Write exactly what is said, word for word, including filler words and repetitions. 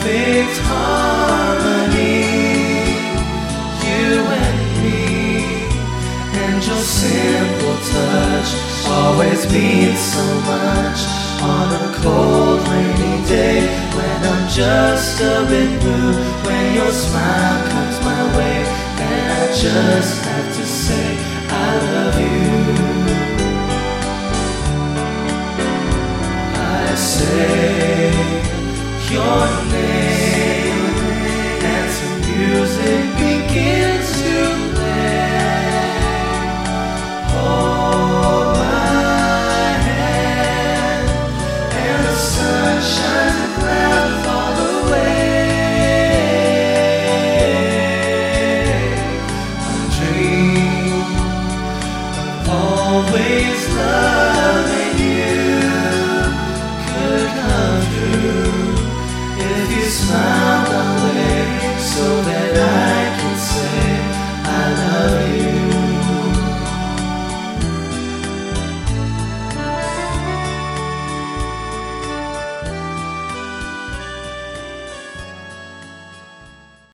perfect harmony, you and me, and your simple touch always means so much on a cold rainy day when I'm just a bit blue. When your smile comes my way and I just have to say I love you. I say your name and some music begins to play. Hold my hand and the sun shines and clouds fall away. A dream of always loving you could come true if you smile.